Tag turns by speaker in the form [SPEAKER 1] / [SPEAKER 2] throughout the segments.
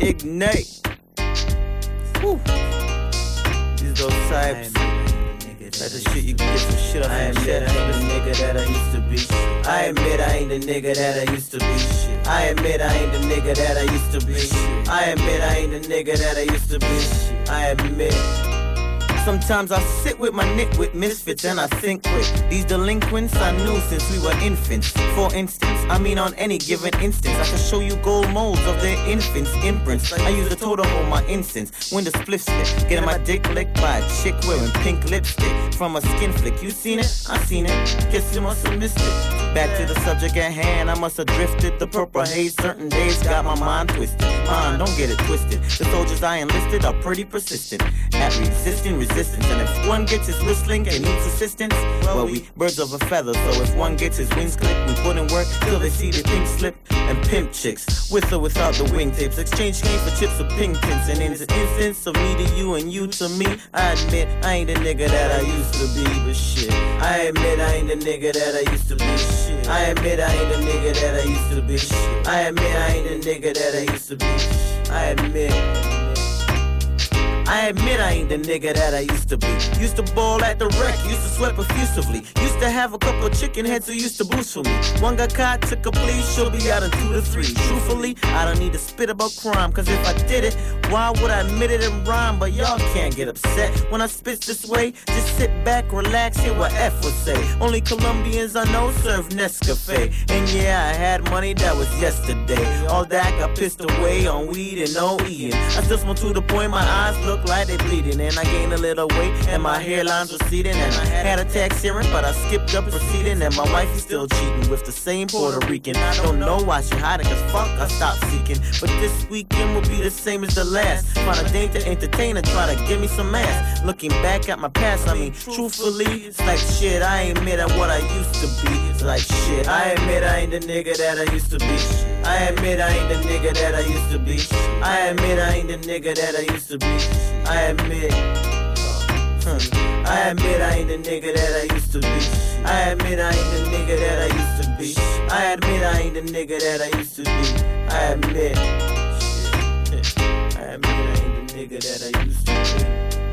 [SPEAKER 1] Ignite. Woo. These those types. That's the shit you can get some shit off your chest. I ain't the nigga that I used to be. I admit I ain't the nigga that I used to be. I admit I ain't the nigga that I used to be. I admit I ain't the nigga that I used to be. I admit. Sometimes I sit with my nitwit misfits and I think quick. These delinquents I knew since we were infants. For instance, I mean on any given instance, I can show you gold molds of their infants' imprints. I use a toe to hold my incense. When the spliff slip, getting my dick licked by a chick wearing pink lipstick from a skin flick. You seen it? I seen it. Guess you must have missed it. Back to the subject at hand, I must have drifted. The purple haze certain days got my mind twisted. Don't get it twisted. The soldiers I enlisted are pretty persistent at resisting resistance. And if one gets his whistling and needs assistance, well, we birds of a feather. So if one gets his wings clipped, we put in work till they see the thing slip. And pimp chicks, with or without the wingtips, exchange game for chips or ping pins. And in the instance of me to you and you to me, I admit I ain't the nigga that I used to be. But shit, I admit I ain't the nigga that I used to be. Shit, I admit I ain't the nigga that I used to be. Shit, I admit I ain't the nigga that I used to be. I admit I ain't the nigga that I used to be. Used to ball at the rec, used to sweat profusively. Used to have a couple of chicken heads who used to boost for me. One got caught, took a plea, she'll be out in 2 to 3. Truthfully, I don't need to spit about crime, cause if I did it, why would I admit it in rhyme? But y'all can't get upset when I spit this way. Just sit back, relax, hear what F would say. Only Colombians I know serve Nescafe. And yeah, I had money that was yesterday. All that got pissed away on weed and no eating. I still smoke to the point my eyes look like they bleeding. And I gained a little weight and my hairline's receding. And I had a tax hearing, but I skipped up proceeding. And my wife is still cheating with the same Puerto Rican. I don't know why she hiding, cause fuck, I stopped seeking. But this weekend will be the same as the last. Find a date to entertain and try to give me some ass. Looking back at my past, I mean, truthfully, it's like shit, I ain't admit at what I used to be. It's like shit, I admit I ain't the nigga that I used to be. I admit I ain't the nigga that I used to be. I admit I ain't the nigga that I used to be. I admit I admit I ain't the nigga that I used to be. I admit I ain't the nigga that I used to be. I admit I ain't the nigga that I used to be. I admit I admit I ain't the nigga that I used to be.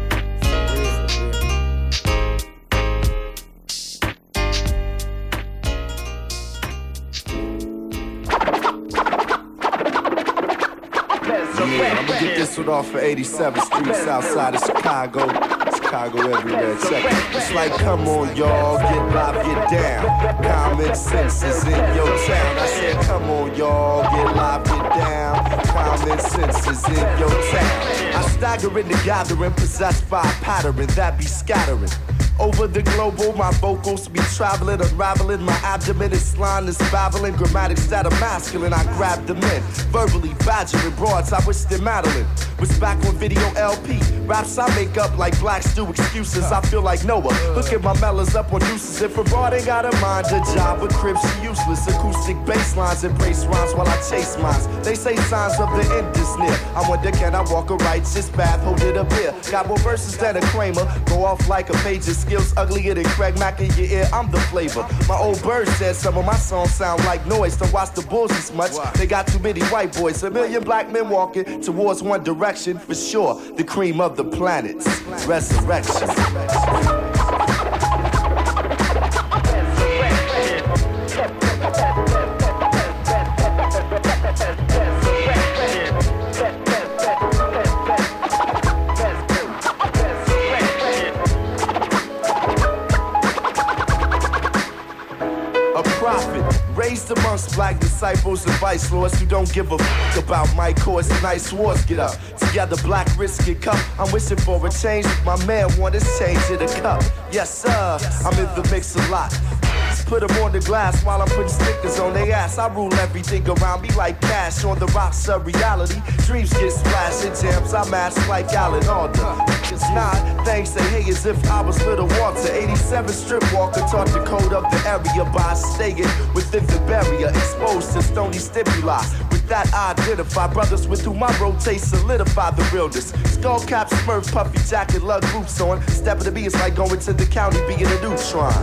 [SPEAKER 2] Yeah, I'ma get this one off of 87th Street, south side of Chicago. Chicago everywhere, check it. It's like, come on, y'all, get live, get down. Common sense is in your town. I said, come on, y'all, get live, get down. Common sense is in your town. I stagger in the gathering, possessed by a pattern that be scattering. Over the global, my vocals be traveling, unraveling. My abdomen is line is babbling. Grammatics that are masculine, I grab them in. Verbally badgering broads, I wish they're Madeline. Was back on video LP. Raps I make up like blacks do excuses. I feel like Noah. Look at my mellas up on deuces. If a broad ain't got a mind, a job, but cribs she useless. Acoustic bass lines embrace rhymes while I chase mines. They say signs of the end is near. I wonder, can I walk a righteous path? Hold it up here. Got more verses than a Kramer. Go off like a page of skills uglier than Craig Mack in your ear. I'm the flavor. My old bird said some of my songs sound like noise. Don't watch the bulls as much. They got too many white boys. 1 million black men walking towards one direction. For sure, the cream of the planets. Resurrection. Raised amongst black disciples and vice lords who don't give a fuck about my course. Nice wars get up. Together, black wrists get cup. I'm wishing for a change. My man want his change in a cup. Yes, sir. I'm in the mix a lot. Put them on the glass while I'm putting stickers on their ass. I rule everything around me like cash on the rocks of reality. Dreams get splashed in jams. I mash like Alan Alda. It's not things say hey as if I was Little Walter. 87 strip walker taught the code of the area by staying within the barrier, exposed to stony stimuli. With that I identify brothers with whom I rotate, solidify the realness. Skull cap, smurf, puffy jacket, lug boots on. Step of the B is like going to the county being a neutron.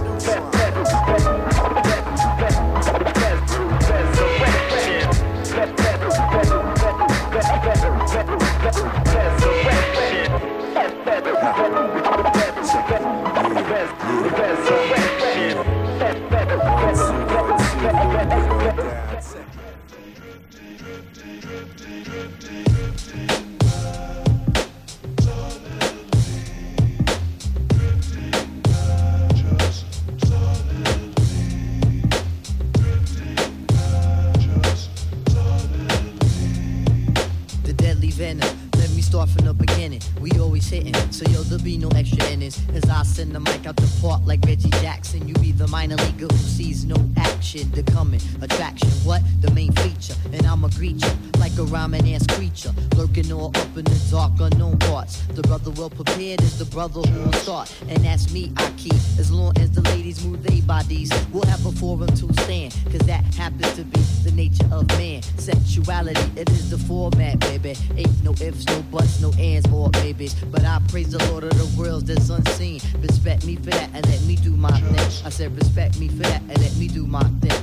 [SPEAKER 3] venom. Let me start from the beginning. We always hitting, so yo, there'll be no extra innings. As I send the mic out the park like Reggie Jackson. You be the minor leaguer who sees no action. The coming attraction, what? The main feature. And I'ma greet you like a rhyming ass creature, lurking all up in the dark unknown parts. The brother well prepared is the brother who will start. And that's me, I keep. As long as the ladies move their bodies, we'll have a forum to stand. Cause that happens to be the nature of man. Sexuality, it is the format, baby. Ain't no ifs, no buts, no ands or maybes. But I praise the Lord of the worlds that's unseen. Respect me for that and let me do my thing. I said respect me for that and let me do my thing.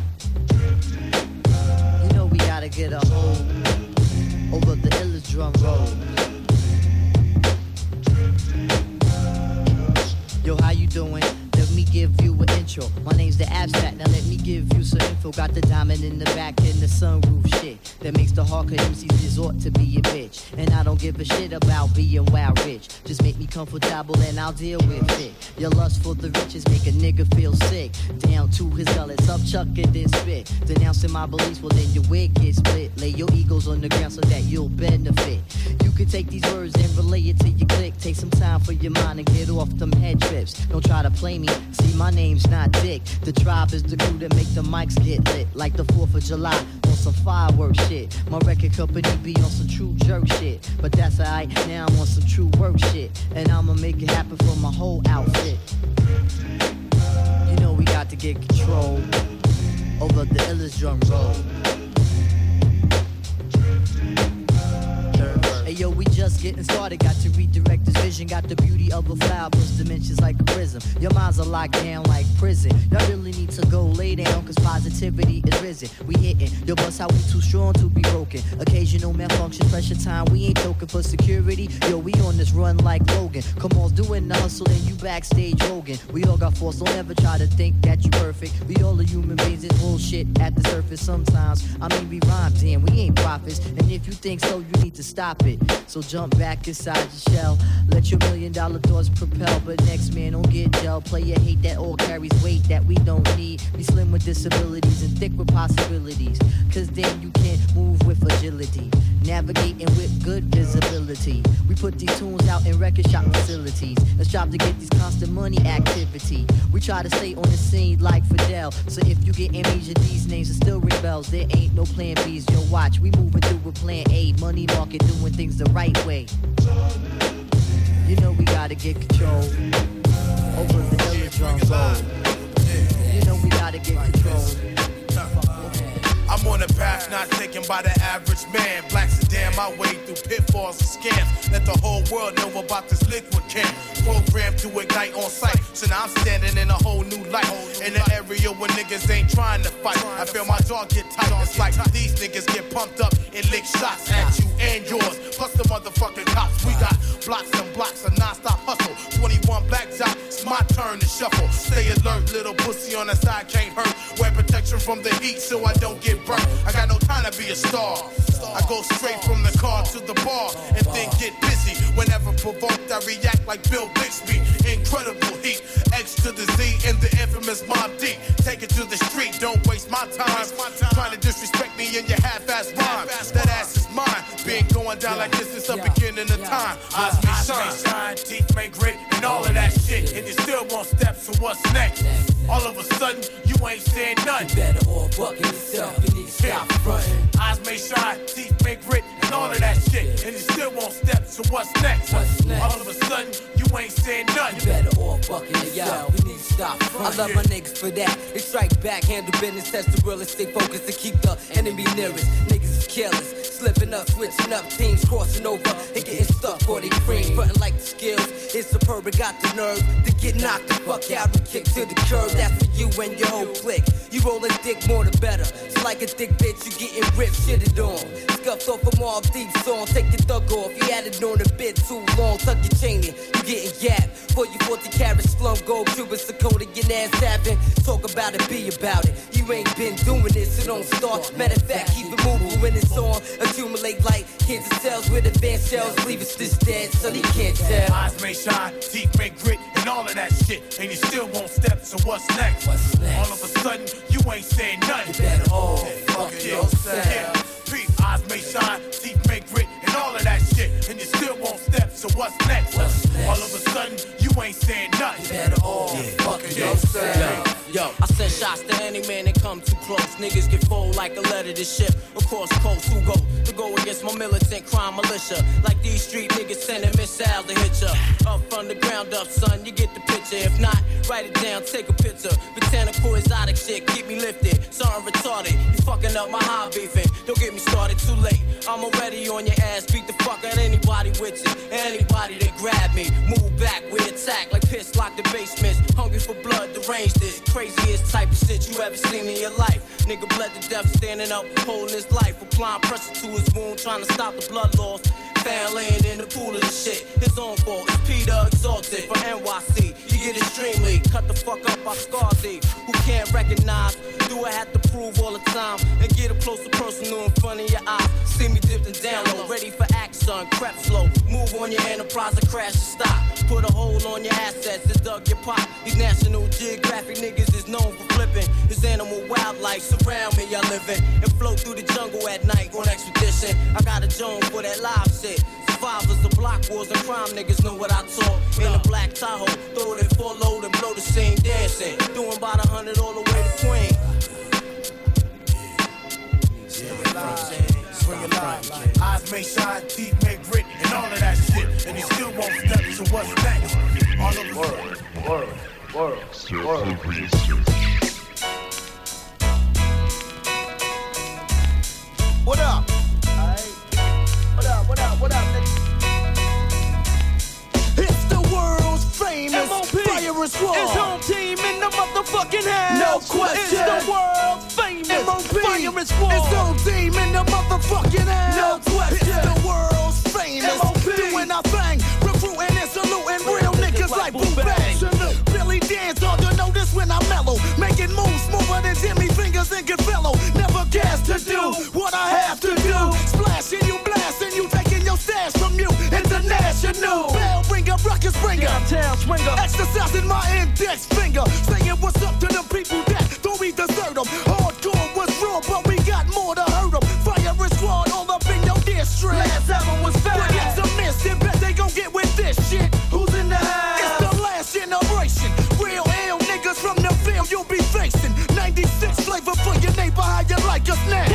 [SPEAKER 3] You know we gotta get a hold over the illest drum roll. Yo, how you doing? Let me give you an intro. My name's the Abstract. Now let me give you some info. Got the diamond in the back and the sunroof shit that makes the hardcore MCs resort to be a bitch. And I don't give a shit about being wild rich. Just make me comfortable and I'll deal with it. Your lust for the riches make a nigga feel sick. Down to his gullets, up chuck it then spit. Denouncing my beliefs, well then your wig gets split. Lay your egos on the ground so that you'll benefit. You can take these words and relay it to your click. Take some time for your mind and get off them head trips. Don't try to play me. See, my name's not Dick. The tribe is the crew that make the mics get lit. Like the 4th of July on some fireworks shit. My record company be on some true jerk shit. But that's alright, now I'm on some true work shit. And I'ma make it happen for my whole outfit. You know we got to get control over the illest drum roll. Hey yo, we just getting started. Got to redirect this vision. Got the beauty of a flower plus dimensions like a prism. Your minds are locked down like prison. Y'all really need to go lay down, cause positivity is risen. We hitting, yo, bust how we too strong to be broken. Occasional malfunction, pressure time, we ain't token for security. Yo, we on this run like Logan. Come on, doing the hustle and you backstage Hogan. We all got force, don't ever try to think that you perfect. We all are human beings, it's bullshit at the surface sometimes. I mean, we rhyme, damn, we ain't prophets. And if you think so, you need to stop it. So jump back inside your shell. Let your $1 million thoughts propel. But next man, don't get gel. Player hate that all carries weight that we don't need. Be slim with disabilities and thick with possibilities. Cause then you can move with agility. Navigating with good visibility. We put these tunes out in record shop facilities. Let's strive to get these constant money activity. We try to stay on the scene like Fidel. So if you get amnesia, these names are still ring bells. There ain't no plan B's. Yo, watch, we moving through with plan A. Money market doing things the right way. You know we gotta get control over the illest drum roll. You know we gotta get control.
[SPEAKER 4] I'm on a path not taken by the average man. Black sedan my way through pitfalls and scams. Let the whole world know about this liquid camp. Programmed to ignite on sight. So now I'm standing in a whole new light. In the area where niggas ain't trying to fight. I feel my jaw get tight. It's like these niggas get pumped up and lick shots at you and yours. Plus the motherfucking cops. We got blocks and blocks of non-stop hustle. 21 black job, it's my turn to shuffle. Stay alert, little pussy on the side can't hurt. Wear protection from the heat so I don't get burnt. I got no time to be a star. I go straight from the car to the bar and then get busy. Whenever provoked, I react like Bill Bixby. Incredible heat, X to the Z in the infamous Mob D. Take it to the street, don't waste my time. Trying to disrespect me in your half-ass rhyme. That ass is mine. Been going down like this since the beginning of time. Eyes may shine, teeth may grit, and all of that shit. And you still won't step, so what's next? All of a sudden, you ain't saying nothing.
[SPEAKER 5] You better all buck yourself, you need to stop frontin'.
[SPEAKER 4] Eyes may shine, teeth may grit, and all of that shit. And you still won't step, so what's next? All of a sudden, you ain't saying nothing.
[SPEAKER 5] You better all buck yourself, you need to stop frontin'. I love my niggas for that. They strike back, handle business, test the real, stay focused to keep the enemy nearest. Niggas is careless, slipping up, switching up, teams crossing over and getting stuck for they cream. Frontin' like the skills, it's superb, it got the nerve to get knocked the fuck out and kick to the curb. That's for you and your whole clique. You rollin' dick more the better. So like a thick bitch, you getting ripped, shitted on. Scuffed off a Mobb Deep song, take your thug off. You had it on a bit too long, tuck your chain in, you getting yapped. For you 40 carats, slum gold, Cuban, Sakota, your ass tapping. Talk about it, be about it. You ain't been doing this, so don't start. Matter of fact, keep it moving when it's on. Accumulate like cancer cells with advanced shells. Leave us this dead, so he can't tell.
[SPEAKER 4] Eyes may shine, teeth may grit, and all of that shit. And you still won't step, so what's next? All of a sudden, you ain't saying nothing.
[SPEAKER 5] You better all fuck yourself.
[SPEAKER 4] Yeah, eyes may shine, teeth may grit, and all of that shit. what's next? All of a sudden, you ain't saying nothing.
[SPEAKER 5] You better all fucking yourself. Yo, I send shots to any man that come too close. Niggas get fold like a letter to ship across coast. Who go against my militant crime militia? Like these street niggas sending missiles to hit ya. Up from the ground up, son, you get the picture. If not, write it down, take a picture. Botanical exotic shit, keep me lifted. Something retarded, you fucking up my high beefing. Don't get me started too late. I'm already on your ass, beat the fuck out anybody with you. Anybody that grab me, move back, we attack like piss locked in basements. Hungry for blood, deranged this. Craziest type of shit you ever seen in your life. Nigga bled to death, standing up, holding his life. Applying pressure to his wound, trying to stop the blood loss. Found laying in the pool of the shit. His own fault, it's Peter Exalted from NYC. You get extremely cut the fuck up by Scarzy. Who can't recognize? Do I have to prove all the time? And get up close to personal in front of your eyes. See me dipped and down low, ready for action. Crap slow, move on your enterprise and crash and stop. Put a hold on your assets and dug your pot. These National Geographic niggas is known for flipping. This animal wildlife surround me, I live in. And flow through the jungle at night on expedition. I got a Joan for that live shit. Survivors of block wars and crime niggas know what I talk. In a black Tahoe, throw it in full load and blow the scene dancing. Doing about 100 all the way to Queen.
[SPEAKER 4] Eyes may shine, teeth may grit, and all of that shit. And he still won't study, so what's next? All of the world.
[SPEAKER 1] What up? What up, nigga?
[SPEAKER 6] It's the world's famous Fire Squad.
[SPEAKER 7] It's home team in the motherfucking house.
[SPEAKER 6] No question.
[SPEAKER 7] It's the world's famous Fire Squad.
[SPEAKER 6] It's home team in the motherfucking house.
[SPEAKER 7] No question.
[SPEAKER 6] It's the world's famous. Doing our thing, recruiting and saluting real niggas like Boo Bang. Billy Dan's on the notice when I mellow, making moves smoother than Jimmy Fingers and Goodfellow. Never gas to do what I have to do. Splashing you, blasting you, taking your stash from you. International bell ringer, ruckus bringer,
[SPEAKER 7] Downtown swinger.
[SPEAKER 6] exercising my index finger, saying what's up to the people that thought we desert them. Hardcore was raw, but we got more to hurt them. Fire Squad all up in your district.
[SPEAKER 7] Last album was fire.
[SPEAKER 6] But it's a miss, they bet they gon' get with this shit.
[SPEAKER 7] Who's in the house?
[SPEAKER 6] It's the last generation. Real ill niggas from the field you'll be facing. 96 flavor for your neighbor, how you like us now?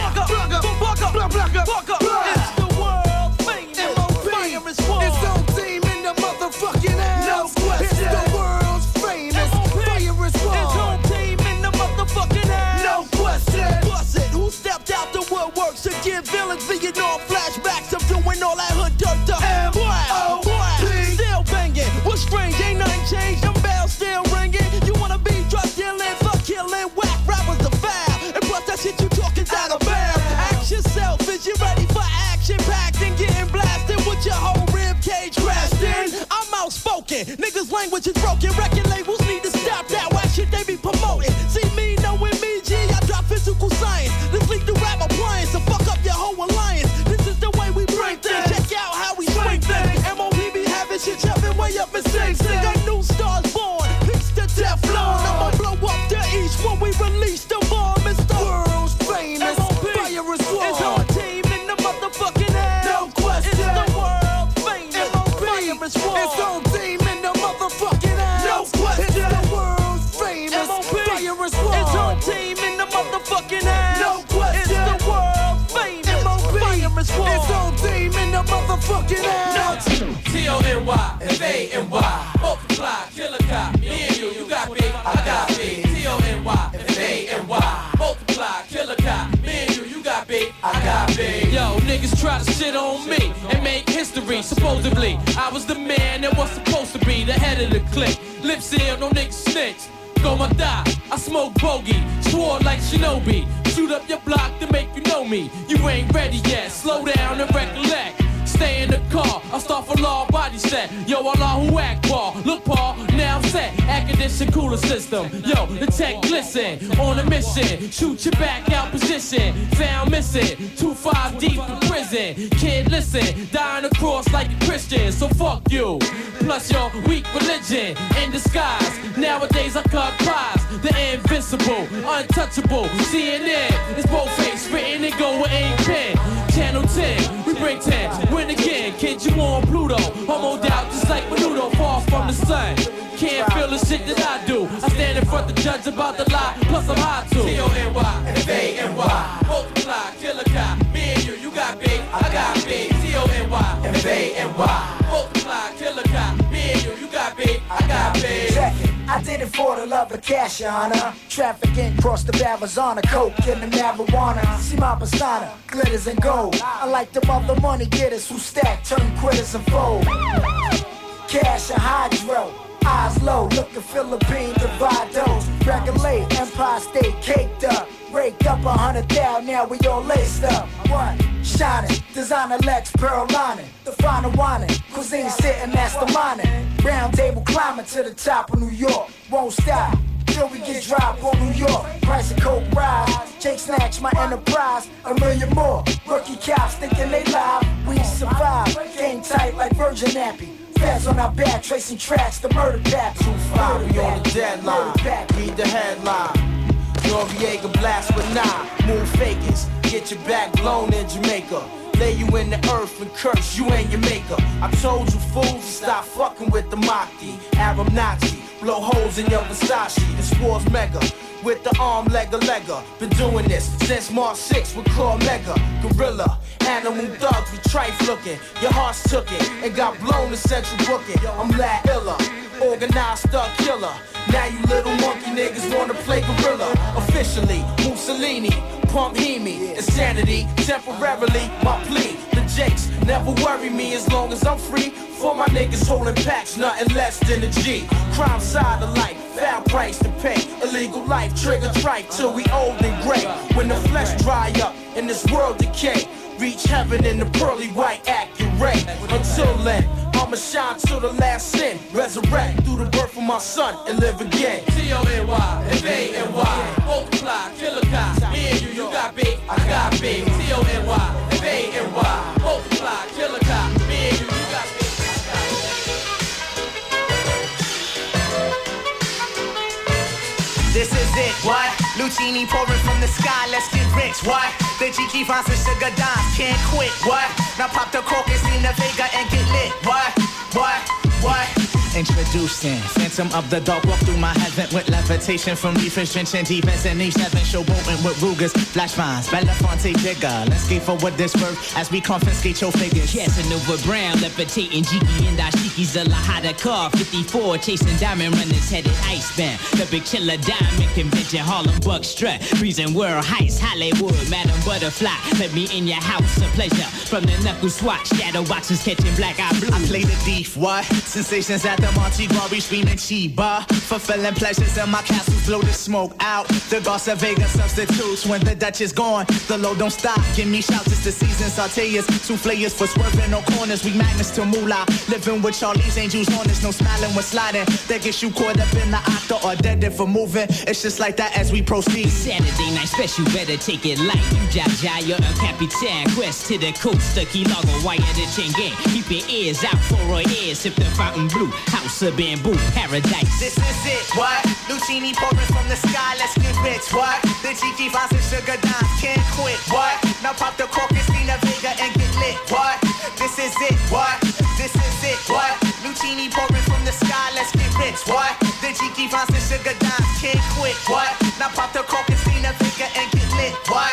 [SPEAKER 7] It's the world famous Fire Squad.
[SPEAKER 6] It's on team in the motherfucking house. It's the world's famous Fire Squad.
[SPEAKER 7] It's home team in the motherfucking house.
[SPEAKER 6] No question.
[SPEAKER 7] Bust it. Who stepped out the woodworks to give villains Vietnam flashbacks of doing all that hood dirt to
[SPEAKER 6] M.O.P.
[SPEAKER 7] Still banging. What's strange? Ain't nothing changed. Them bells still ringing. You wanna be drug dealing, fuck killing, whack rappers the foul. And plus that shit you talking down a barrel. Ask yourself, is you ready for action packed and getting blasted with your whole rib cage crashed in? I'm outspoken. Niggas' language is broken. Record labels need to stop that whack shit they be promoting. See me knowing me, G, I drop physical science. This lead to rap appliance to fuck up your whole alliance. This is the way we bring things. Check out how we swing things. MOP be having shit jumping way up in Sing Sing. Got new stars born. Peace to Teflon. I'ma blow up the east when we release the bomb. It's the
[SPEAKER 6] World's famous Fire Squad.
[SPEAKER 7] It's our team in the motherfucking house.
[SPEAKER 6] No question.
[SPEAKER 7] It's the world famous Fire Squad.
[SPEAKER 6] It's on team in the motherfucking house.
[SPEAKER 7] No question.
[SPEAKER 6] It's the world's famous Fire Squad.
[SPEAKER 7] It's our team in the motherfucking house.
[SPEAKER 6] No question.
[SPEAKER 7] It's the world famous Fire Squad.
[SPEAKER 6] It's on team in the motherfucking house.
[SPEAKER 8] T-O-N-Y, F-A-N-Y, multiply, kill a cop, me and you got big, I got big. T-O-N-Y, F-A-N-Y, multiply, kill a cop, me and you got big, I got big. Yo, niggas try to shit on me and make history. Supposedly, I was the man that was supposed to be the head of the clique. Lip seal, no niggas snitch. Go my die, I smoke bogey, swore like Shinobi. Shoot up your block to make you know me. You ain't ready yet, slow down and recollect. Stay in the car, I start for law body set. Yo, Allah who act ball. Look, Paul, now I'm set. Academic condition cooler system. Yo, the tech glisten on a mission. Shoot your back out position. Found missing. 2-5 deep in prison. Kid, listen, dying across like a Christian. So fuck you. Plus your weak religion in disguise. Nowadays I cut pies. The invincible, untouchable. CNN is both face written and go with ink pen. Channel 10, we break 10. Win again, kid, you on Pluto. Homoed out just like Menudo, far from the sun. Can't feel the shit that I do. I stand in front of the judge about the lie, plus I'm high too. T-O-N-Y, F-A-N-Y. Multiply, killer cop. Me and you got big, I got big. T-O-N-Y, F-A-N-Y. Multiply, killer cop. Me and you got big, I got big.
[SPEAKER 9] Check it. I did it for the love of cash, your honor. Trafficking across the Arizona, coke and the marijuana. See my persona, glitters and gold. I like them other money getters who stack, turn quitters and fold. Cash and hydro, eyes low, looking Philippine, divide those. Regulate, Empire State caked up. Raked up 100,000, now we all laced up. What? Shining, designer Lex, pearl lining. The final whining, cuisine sitting, that's the mining. Round table climbing to the top of New York. Won't stop till we get dropped on New York. Price of coke rise, Jake snatch my enterprise. A million more, rookie cops thinking they live. We survive, game tight like Virgin Nappy. Feds on our back, tracing tracks, the murder pack.
[SPEAKER 1] 2-5, we on the deadline. Read the headline. Noriega blast with 9. Move fakers, get your back blown in Jamaica. Lay you in the earth and curse you and your maker. I told you fools to stop fucking with the Mahdi. Arab Nazi, blow holes in your Versace. This war's mega. With the arm, legger. Been doing this since March 6 with Claw Mega. Gorilla, animal thugs, we trife looking. Your hearts took it and got blown to central booking. I'm Lad Illa, organized thug killer. Now you little monkey niggas wanna play gorilla. Officially, Mussolini, pump Hemi. Insanity, temporarily, my plea. The Jakes never worry me as long as I'm free. For my niggas holding packs, nothing less than a G. Crime side of life, foul price to pay. Illegal life, trigger tripe till we old and gray. When the flesh dry up and this world decay, reach heaven in the pearly white accurate. Until then, I'ma shine till the last sin. Resurrect through the birth of my son and live again. T-O-N-Y, F-A-N-Y. Multiply, killer cops. Me and you got big, I got big. T-O-N-Y, F-A-N-Y. Multiply, killer cops. Me and you got big.
[SPEAKER 10] This is it, what? Lucini pouring from the sky, let's get rich, what? The Gigi finds the sugar dimes, can't quit, what? Now pop the cork and see the Vega and get lit, what? Introducing Phantom of the Dark, walk through my heaven with levitation from reefers, drenching defense and H7 showboating with Rugers, flash vines, Belafonte Digger. Let's skate for what this worth as we confiscate your figures.
[SPEAKER 11] Casanova Brown, levitating Jiki and Ashiki's a Lahada car, 54, chasing diamond runners headed icebound. The big killer diamond convention, Harlem Buck strut, freezing world heights, Hollywood, Madam Butterfly. Let me in your house, a pleasure. From the knuckle swatch, shadow boxes catching black eye blue.
[SPEAKER 10] I play the thief, what? Sensations at the Montego, we screaming Chiba. Fulfilling pleasures in my castles, blow the smoke out. The Garza Vega substitutes when the Dutch is gone. The low don't stop, give me shouts, it's the season. Sauteers, souffleurs for swerving no corners. We magnets to moolah, living with Charlie's Angels on us. No smiling when sliding, that gets you caught up in the octa or dead if we're moving. It's just like that as we proceed.
[SPEAKER 11] Saturday night special, better take it light. You Jaja, you're a Capitan. Quest to the coast, the key logo, wire the chain gang. Keep your ears out for our ears, sip the fountain blue. House of bamboo, paradise.
[SPEAKER 10] This is it, what? Lucini pouring from the sky, let's get rich, what? The Gigi finds and sugar dimes, can't quit, what? Now pop the cork and see the Vega and get lit, what? This is it, what? This is it, what? Lucini pouring from the sky, let's get rich, what? The Gigi finds and sugar dimes, can't quit, what? Now pop the cork and see the Vega and get lit, what?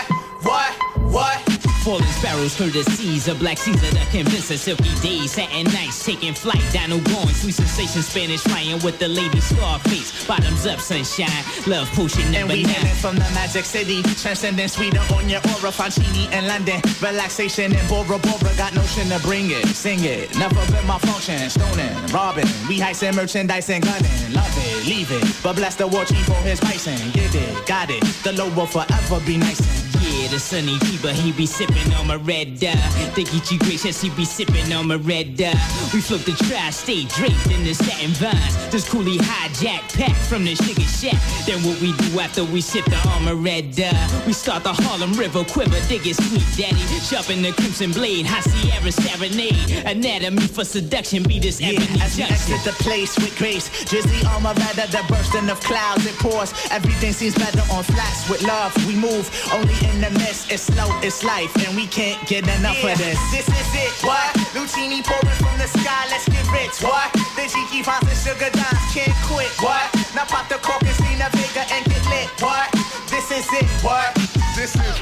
[SPEAKER 11] Falling sparrows through the seas, a black Caesar that convince us silky days, satin nights, taking flight, Dino going, sweet sensation, Spanish flying with the lady Scarface, bottoms up, sunshine, love potion number 9.
[SPEAKER 10] And we hailing from the magic city, transcending sweeter on your aura, Fancini in London, relaxation in Bora Bora, got notion to bring it, sing it, never been my function, stoning, robbing, we heisting merchandise and gunning, love it, leave it, but bless the war chief for his bison, get it, got it, the low will forever be nice.
[SPEAKER 11] Yeah, Yeah, the Sunny D, but he be sipping on my red dye. Think he gracious, he be sipping on my red dye. We float the tri-state draped in the satin vines. This coolie hijack pack from the sugar shack. Then what we do after we sip the armor red dye? We start the Harlem River quiver, dig it sweet daddy. Sharpen the crimson blade, high Sierra serenade. Anatomy for seduction, be this ebony
[SPEAKER 10] as we exit the place with grace. Drizzy armor rather the bursting of clouds, it pours. Everything seems better on flats with love. We move only in the mist. It's slow, it's life, and we can't get enough of this.
[SPEAKER 12] This is it, what? Lucini pouring from the sky, let's get rich, what? The Jiki Fonts and Sugar Dimes can't quit, what? Now pop the cork and see the Vega and get lit, what? This is it, what? This is...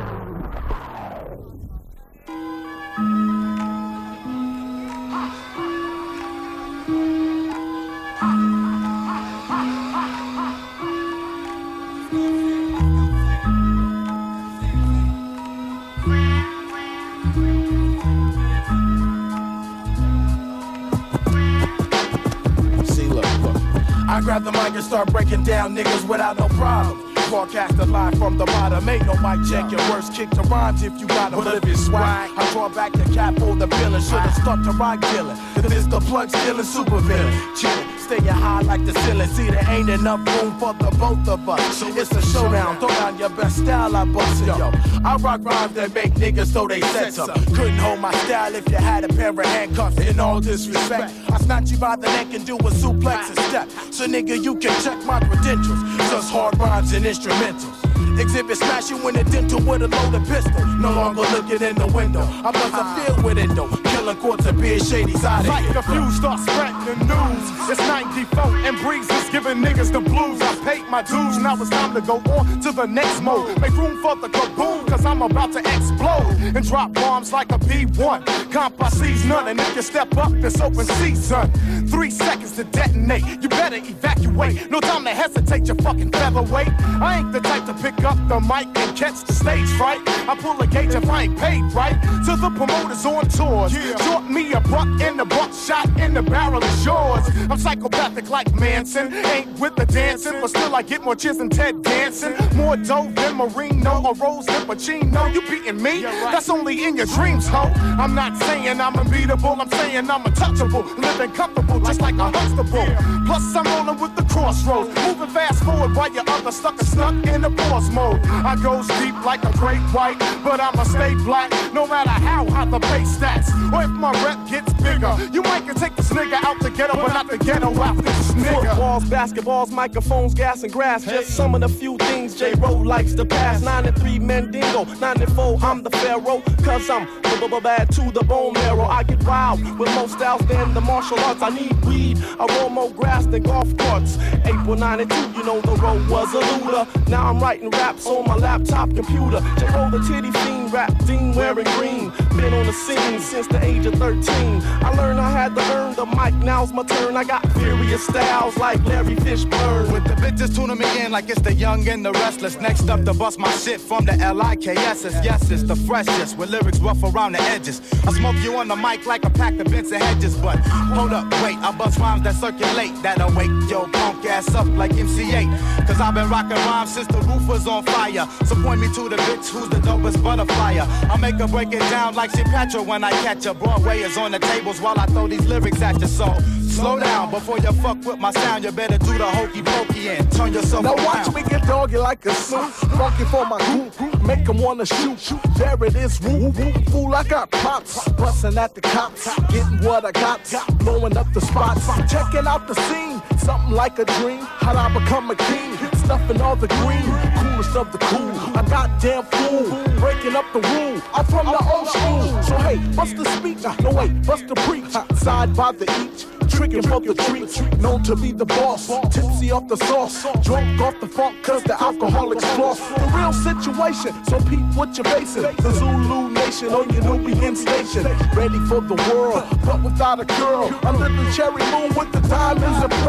[SPEAKER 4] I grab the mic and start breaking down niggas without no problem. Broadcast the line from the bottom. Ain't no mic check. Your worst kick to rhymes if you got them. But if it's swag, I draw back the cap for the villain. Should've stuck to rock killing. Cause it's the plug stealing super villain. Chillin', staying high like the ceiling. See, there ain't enough room for the both of us. So it's a showdown. Throw down your best style, I bust it. Yo, I rock rhymes that make niggas so they set up. Couldn't hold my style if you had a pair of handcuffs. In all disrespect, I snatch you by the neck and do a suplex and step. So nigga, you can check my credentials. Just hard rhymes and instrumentals. Exhibit smash you in the dental with a loaded pistol. No longer looking in the window. I bust a field with it though. Killing quarts of beer shadies out of
[SPEAKER 13] like
[SPEAKER 4] here.
[SPEAKER 13] Like a few start spreading the news. It's 94 and Breeze is giving niggas the blues. I paid my dues, now it's time to go on to the next mode. Make room for the kaboom, cause I'm about to explode and drop bombs like a B1. Compa sees none, and if you step up, it's open season. 3 seconds to detonate, you better evacuate. No time to hesitate, you fucking featherweight. I ain't the type to pick up the mic and catch the stage fright. I pull a gauge if I ain't paid right. To the promoters on tours, short me a buck in the buck, shot in the barrel is yours. I'm psychopathic like Manson, ain't with the dancing, but still I get more cheers than Ted Danson. More dough than Marino or Rose than Pacino. You beating me? That's only in your dreams, ho. I'm not saying I'm unbeatable, I'm saying I'm untouchable. Living comfortable just like a Huxtable. Plus I'm rolling with the crossroads, moving fast forward while your other sucker stuck in the pause mode. I goes deep like a great white, but I'ma stay black no matter how high the bass stats. Or if my rep gets bigger, you might can take this nigga out the ghetto, but not the ghetto after this nigga.
[SPEAKER 14] Footballs, basketballs, microphones, gas and grass. Just some of the few things J-Ro likes to pass. 9 and 3 Mendingo, 9 and 4 I'm the pharaoh. Cause I'm bad to the bone marrow. I get wild with more styles than the martial arts. I need weed, I roll more grass than golf carts. April 92, you know the road was a looter. Now I'm writing raps on my laptop computer. J-Ro the titty fiend, rap dean wearing green. Been on the scene since the age of 13. I learned I had to earn the mic, now's my turn. I got furious styles like Larry Fishburne.
[SPEAKER 15] With the bitches tune them in like it's the young and the restless. Next up to bust my shit from the LIKS's. Yes, it's the freshest with lyrics rough around the edges. I smoke you on the mic like a pack of Benson Hedges. But hold up, wait, I bust rhymes that circulate. That'll wake your punk ass up like MC8. Cause I've been rocking rhymes since the roof was on fire. So point me to the bitch who's the dopest butterflyer. I make her break it down like she Petra when I catch her. Broadway is on the tables while I throw these lyrics at you. So slow down before you fuck with my sound. You better do the hokey pokey and turn yourself
[SPEAKER 13] now
[SPEAKER 15] around.
[SPEAKER 13] Now watch me get doggy like a suit. Funky for my group, make them wanna shoot. There it is, woo woo. Fool, I got pops, busting at the cops, getting what I got, blowing up the spots, checking out the scene. Something like a dream, how'd I become a king? Stuffing all the green, coolest of the cool. A goddamn fool, breaking up the rule. I'm from the old school, so hey, bust the speaker. No wait, bust the preach. Side by the each, tricking for the treat. Known to be the boss, tipsy off the sauce, drunk off the funk, cause the alcoholics floss. The real situation, so peep what you're facing. The Zulu Nation on your Nubian station, ready for the world, but without a girl. Under the cherry moon with the diamonds and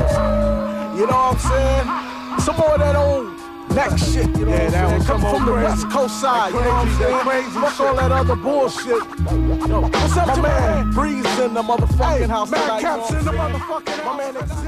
[SPEAKER 13] pearls. You know what I'm saying? Some more of that old next shit, you know what I'm saying? Come from the West Coast side, you know what I'm saying? Fuck all that other bullshit. Yo, what's up, my man? Breeze in the motherfucking house tonight. Caps in the motherfucking house.